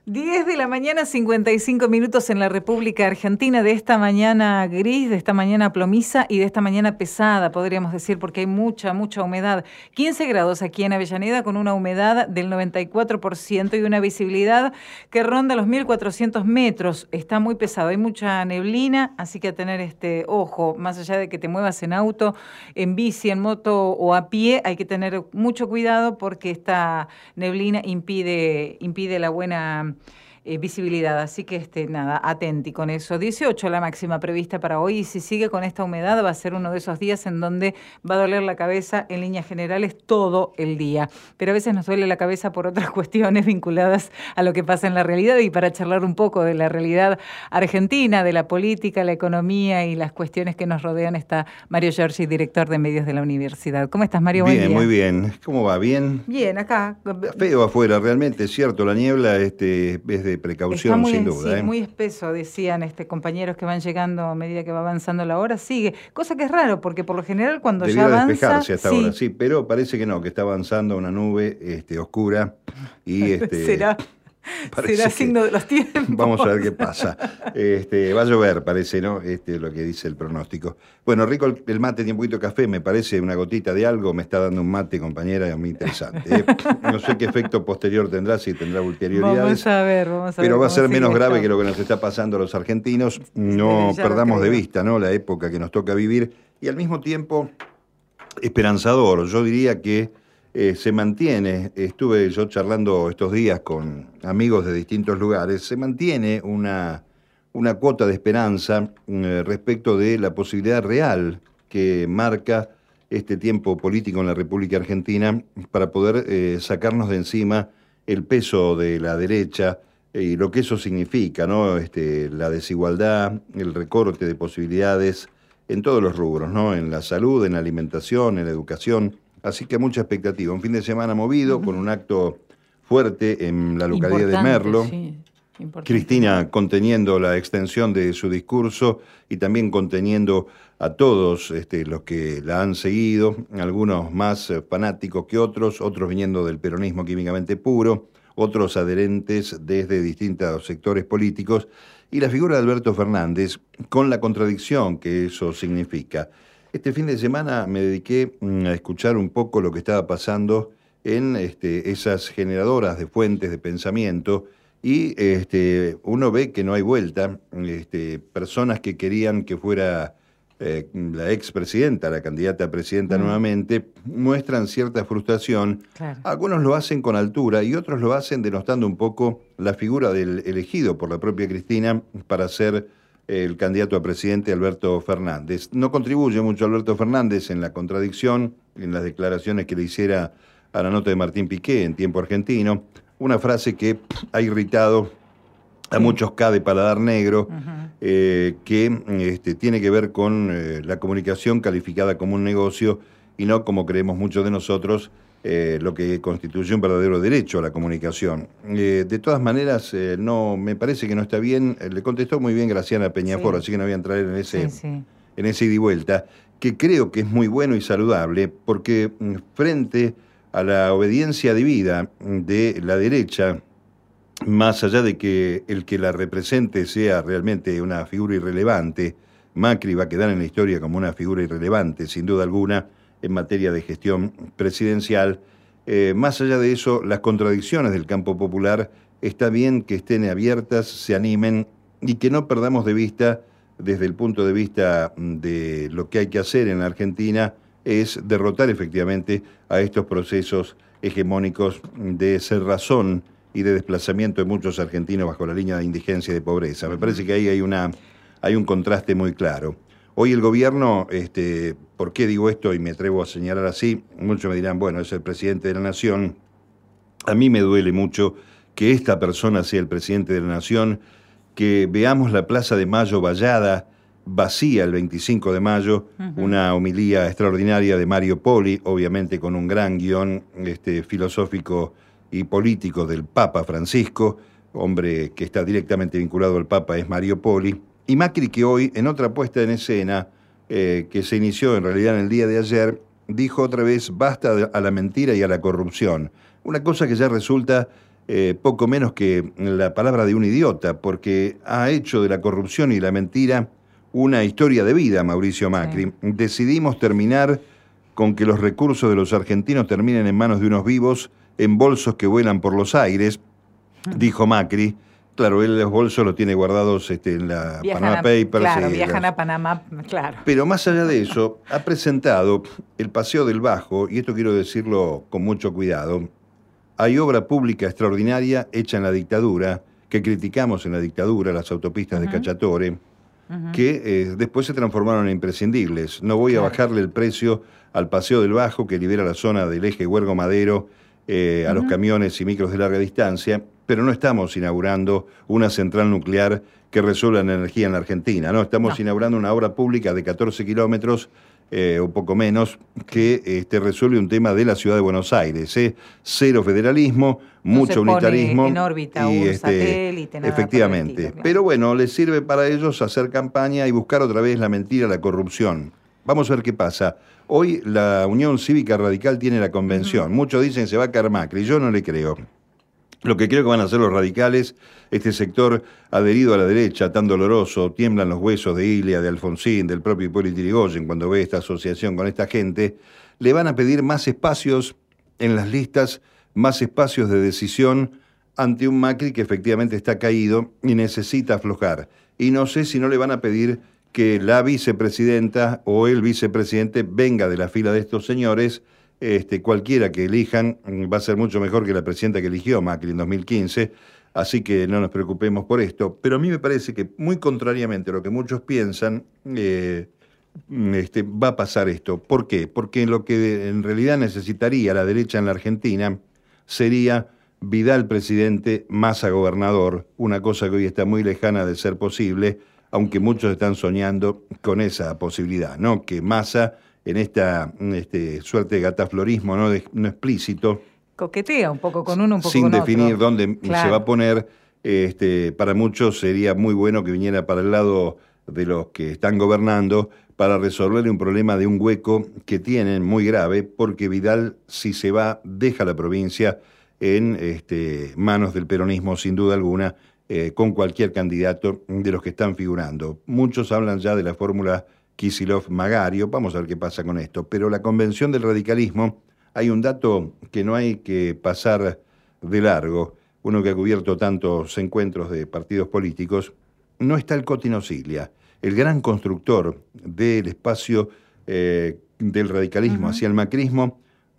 10 de la mañana, 55 minutos en la República Argentina, de esta mañana gris, de esta mañana plomiza y de esta mañana pesada, podríamos decir, porque hay mucha humedad. 15 grados aquí en Avellaneda con una humedad del 94% y una visibilidad que ronda los 1400 metros. Está muy pesado, hay mucha neblina, así que a tener ojo, más allá de que te muevas en auto, en bici, en moto o a pie, hay que tener mucho cuidado porque esta neblina impide la buena visibilidad, así que nada, atenti con eso. 18 la máxima prevista para hoy y si sigue con esta humedad va a ser uno de esos días en donde va a doler la cabeza en líneas generales todo el día, pero a veces nos duele la cabeza por otras cuestiones vinculadas a lo que pasa en la realidad, y para charlar un poco de la realidad argentina, de la política, la economía y las cuestiones que nos rodean está Mario Giorgi, director de medios de la universidad. ¿Cómo estás, Mario? Bien, muy bien. ¿Cómo va? ¿Bien? Bien, acá. Está feo afuera, realmente, es cierto, la niebla es de precaución, muy, sin duda. Sí, muy espeso, decían compañeros que van llegando a medida que va avanzando la hora, sigue, cosa que es raro, porque por lo general cuando Debiera ya avanza... despejarse hasta sí. ahora, sí, pero parece que no, que está avanzando una nube oscura y ¿Será signo de los tiempos? Vamos a ver qué pasa. Va a llover, parece, ¿no? Lo que dice el pronóstico. Bueno, rico el mate, tiene un poquito de café, me parece una gotita de algo, me está dando un mate, compañera, muy interesante. No sé qué efecto posterior tendrá, si tendrá ulterioridades. Vamos a ver. Pero va a ser menos grave que lo que nos está pasando a los argentinos. No perdamos de vista, ¿no?, la época que nos toca vivir y al mismo tiempo esperanzador. Yo diría que se mantiene, estuve yo charlando estos días con amigos de distintos lugares, se mantiene una cuota de esperanza respecto de la posibilidad real que marca este tiempo político en la República Argentina para poder sacarnos de encima el peso de la derecha y lo que eso significa, ¿no? La desigualdad, el recorte de posibilidades en todos los rubros, ¿no? En la salud, en la alimentación, en la educación. Así que mucha expectativa. Un fin de semana movido, con un acto fuerte en la localidad de Merlo. Sí, Cristina conteniendo la extensión de su discurso y también conteniendo a todos los que la han seguido, algunos más fanáticos que otros viniendo del peronismo químicamente puro, otros adherentes desde distintos sectores políticos, y la figura de Alberto Fernández, con la contradicción que eso significa. Este fin de semana me dediqué a escuchar un poco lo que estaba pasando en esas generadoras de fuentes de pensamiento y uno ve que no hay vuelta. Personas que querían que fuera la expresidenta, la candidata a presidenta nuevamente, muestran cierta frustración. Claro. Algunos lo hacen con altura y otros lo hacen denostando un poco la figura del elegido por la propia Cristina para ser el candidato a presidente, Alberto Fernández. No contribuye mucho Alberto Fernández en la contradicción, en las declaraciones que le hiciera a la nota de Martín Piqué en Tiempo Argentino, una frase que ha irritado a muchos K de paladar negro, que tiene que ver con la comunicación calificada como un negocio y no, como creemos muchos de nosotros, lo que constituye un verdadero derecho a la comunicación. De todas maneras, no, me parece que no está bien. Le contestó muy bien Graciana Peñafort, así que no voy a entrar en ese ida y vuelta, que creo que es muy bueno y saludable, porque frente a la obediencia debida de la derecha, más allá de que el que la represente sea realmente una figura irrelevante, Macri va a quedar en la historia como una figura irrelevante, sin duda alguna, en materia de gestión presidencial. Más allá de eso, las contradicciones del campo popular, está bien que estén abiertas, se animen y que no perdamos de vista, desde el punto de vista de lo que hay que hacer en la Argentina, es derrotar efectivamente a estos procesos hegemónicos de cerrazón y de desplazamiento de muchos argentinos bajo la línea de indigencia y de pobreza. Me parece que ahí hay un contraste muy claro. Hoy el gobierno, ¿por qué digo esto y me atrevo a señalar así? Muchos me dirán, bueno, es el presidente de la Nación. A mí me duele mucho que esta persona sea el presidente de la Nación, que veamos la Plaza de Mayo vallada, vacía el 25 de mayo, una homilía extraordinaria de Mario Poli, obviamente con un gran guión filosófico y político del Papa Francisco, hombre que está directamente vinculado al Papa, es Mario Poli. Y Macri, que hoy, en otra puesta en escena, que se inició en realidad en el día de ayer, dijo otra vez, basta a la mentira y a la corrupción. Una cosa que ya resulta poco menos que la palabra de un idiota, porque ha hecho de la corrupción y la mentira una historia de vida, Mauricio Macri. Sí. Decidimos terminar con que los recursos de los argentinos terminen en manos de unos vivos en bolsos que vuelan por los aires, dijo Macri. Claro, él los bolsos los tiene guardados en la Panama Papers. Claro, viajan a Panamá, claro. Pero más allá de eso, ha presentado el Paseo del Bajo, y esto quiero decirlo con mucho cuidado. Hay obra pública extraordinaria hecha en la dictadura, que criticamos en la dictadura, las autopistas de Cachatore, que después se transformaron en imprescindibles. No voy a bajarle el precio al Paseo del Bajo, que libera la zona del eje Huergo Madero a los camiones y micros de larga distancia, pero no estamos inaugurando una central nuclear que resuelva la energía en la Argentina, ¿no? Estamos inaugurando una obra pública de 14 kilómetros, o poco menos, que resuelve un tema de la ciudad de Buenos Aires. Cero federalismo, mucho unitarismo. En órbita un satélite, nada efectivamente. Estilo, claro. Pero bueno, les sirve para ellos hacer campaña y buscar otra vez la mentira, la corrupción. Vamos a ver qué pasa. Hoy la Unión Cívica Radical tiene la convención. Muchos dicen se va a caer Macri. Yo no le creo. Lo que creo que van a hacer los radicales, este sector adherido a la derecha, tan doloroso, tiemblan los huesos de Ilia, de Alfonsín, del propio Hipólito Yrigoyen cuando ve esta asociación con esta gente, le van a pedir más espacios en las listas, más espacios de decisión ante un Macri que efectivamente está caído y necesita aflojar. Y no sé si no le van a pedir que la vicepresidenta o el vicepresidente venga de la fila de estos señores. Cualquiera que elijan va a ser mucho mejor que la presidenta que eligió Macri en 2015, así que no nos preocupemos por esto. Pero a mí me parece que, muy contrariamente a lo que muchos piensan, va a pasar esto. ¿Por qué? Porque lo que en realidad necesitaría la derecha en la Argentina sería Vidal presidente, Massa gobernador, una cosa que hoy está muy lejana de ser posible, aunque muchos están soñando con esa posibilidad, ¿no? Que Massa, en esta suerte de gataflorismo no explícito, coquetea un poco con uno, un poco sin con otro. Sin definir dónde se va a poner, para muchos sería muy bueno que viniera para el lado de los que están gobernando para resolverle un problema de un hueco que tienen muy grave, porque Vidal, si se va, deja la provincia en manos del peronismo, sin duda alguna, con cualquier candidato de los que están figurando. Muchos hablan ya de la fórmula Kicillof-Magario, vamos a ver qué pasa con esto. Pero la convención del radicalismo, hay un dato que no hay que pasar de largo, uno que ha cubierto tantos encuentros de partidos políticos, no está el Coti Nosiglia, el gran constructor del espacio del radicalismo hacia el macrismo,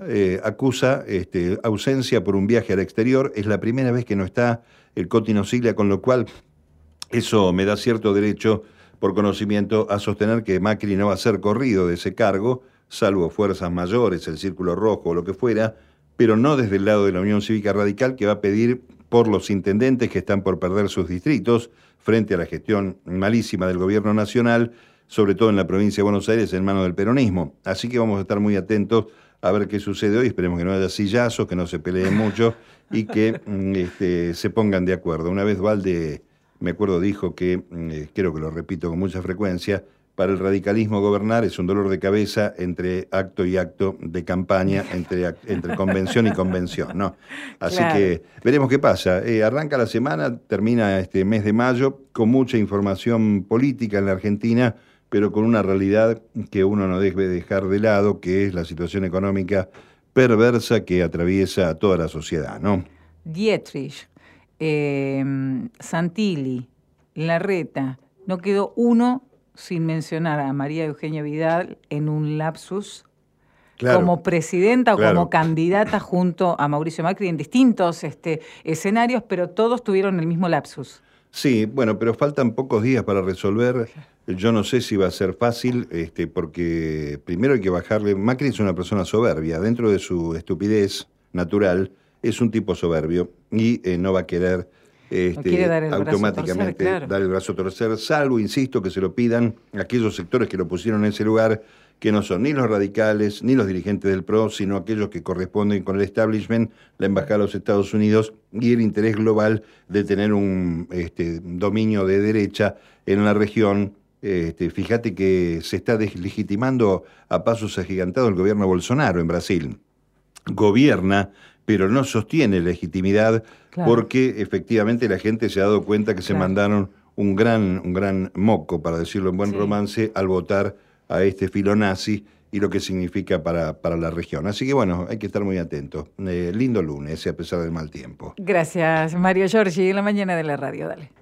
acusa ausencia por un viaje al exterior. Es la primera vez que no está el Coti Nosiglia, con lo cual eso me da cierto derecho, por conocimiento, a sostener que Macri no va a ser corrido de ese cargo, salvo fuerzas mayores, el Círculo Rojo o lo que fuera, pero no desde el lado de la Unión Cívica Radical, que va a pedir por los intendentes que están por perder sus distritos frente a la gestión malísima del gobierno nacional, sobre todo en la provincia de Buenos Aires, en manos del peronismo. Así que vamos a estar muy atentos a ver qué sucede hoy. Esperemos que no haya sillazos, que no se peleen mucho y que se pongan de acuerdo. Una vez Valde, me acuerdo, dijo que, creo que lo repito con mucha frecuencia, para el radicalismo gobernar es un dolor de cabeza entre acto y acto de campaña, entre convención y convención, ¿no? Así claro, que veremos qué pasa. Arranca la semana, termina este mes de mayo, con mucha información política en la Argentina, pero con una realidad que uno no debe dejar de lado, que es la situación económica perversa que atraviesa a toda la sociedad, ¿no? Dietrich, Santilli, Larreta, no quedó uno sin mencionar a María Eugenia Vidal en un lapsus, claro, como presidenta o claro, como candidata junto a Mauricio Macri en distintos escenarios, pero todos tuvieron el mismo lapsus. Sí, bueno, pero faltan pocos días para resolver. Yo no sé si va a ser fácil, porque primero hay que bajarle. Macri es una persona soberbia, dentro de su estupidez natural, es un tipo soberbio y no va a querer no automáticamente dar el brazo a torcer, salvo, insisto, que se lo pidan aquellos sectores que lo pusieron en ese lugar, que no son ni los radicales, ni los dirigentes del PRO, sino aquellos que corresponden con el establishment, la Embajada de los Estados Unidos y el interés global de tener un dominio de derecha en la región. Fíjate que se está deslegitimando a pasos agigantados el gobierno Bolsonaro en Brasil. Gobierna pero no sostiene legitimidad porque efectivamente la gente se ha dado cuenta que se mandaron un gran moco, para decirlo en buen romance, al votar a este filonazi y lo que significa para la región. Así que bueno, hay que estar muy atentos. Lindo lunes, a pesar del mal tiempo. Gracias, Mario Giorgi, en la mañana de la radio. Dale.